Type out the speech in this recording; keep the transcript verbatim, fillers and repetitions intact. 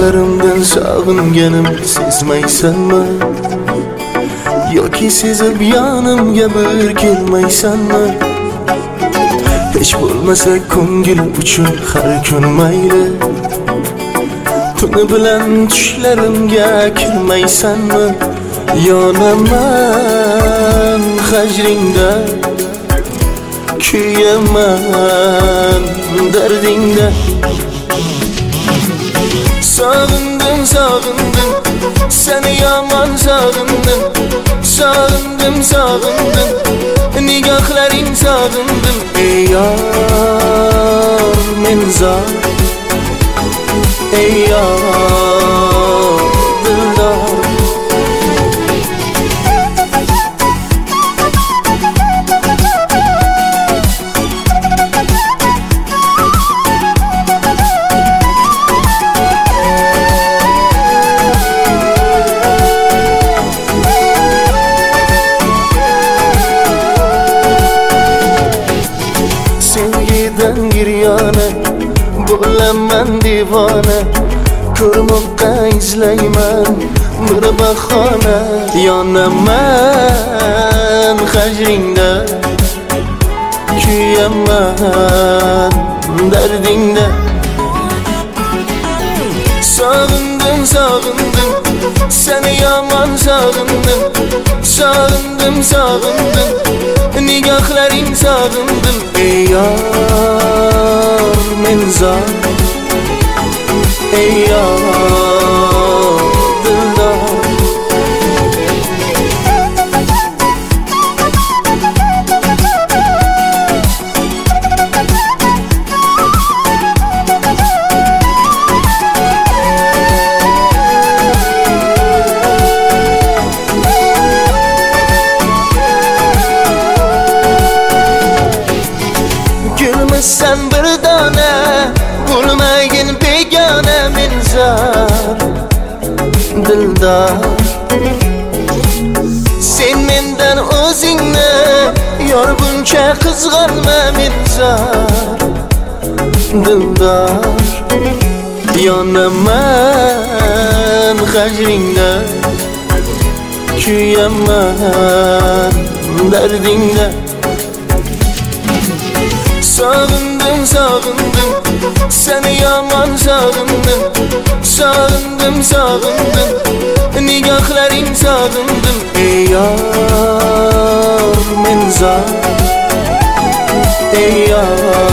Rüyalarimdan sog'inganim sezmaysanmi? Yoki sezib yonimga bir kelmaysanmi? Hech bo'lmasa ko'ngil uchun har kun mayli, tuni bilan tushlarimga kirmaysanmi? Yonaman hajringda, kuyaman dardingda. Sog'indim, sog'indim, seni yomon sog'indim. Sog'indim, sog'indim, nigohlaring sog'indim. Ey yor, men zor, ey yor, dildor. Sevgiden giryona, bo'laman divona. Ko'rmoqqa izlayman bir bahona. Yonaman hajringda, kuyaman dardingda. Sog'indim, sog'indim, seni yomon sog'indim. Sog'indim, sog'indim, nigohlaring sog'indim. Ey yor, men zor, ey yor, dildor. Sen bir dona, bo'lmagin begona. Men zor, dildor. Sen mendan o'zingni yor buncha qizg'anma. Men zor, dildor. Yonaman hajringda, kuyaman dardingda. Sog'indim, sog'indim, seni yomon sog'indim. Sog'indim, sog'indim, nigohlaring sog'indim. Ey yor, men zor, ey yor.